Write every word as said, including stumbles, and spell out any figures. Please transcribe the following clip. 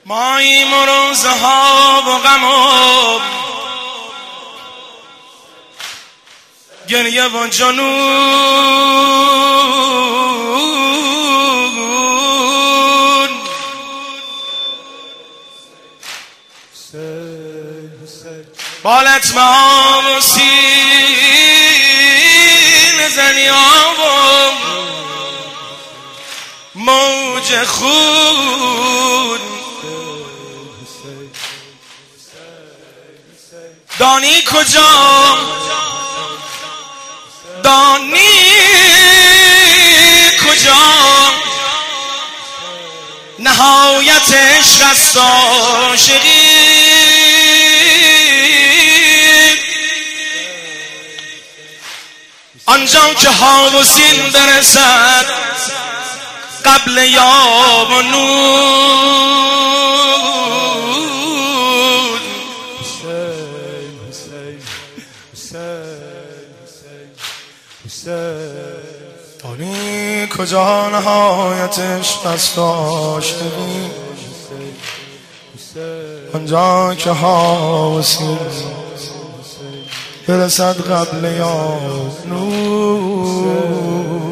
ماییم و روزها و غم و گریه و جنون، بالت به آب و سینه زنی آب و موج خون. دانی کجا دانی کجا نهایت عشق است عاشقی، آنجا که ها و سین برسد قبل یا و نون. دانی کجا نهایت عشق است عاشقی، آنجا که ها و سین برسد قبل یا نور.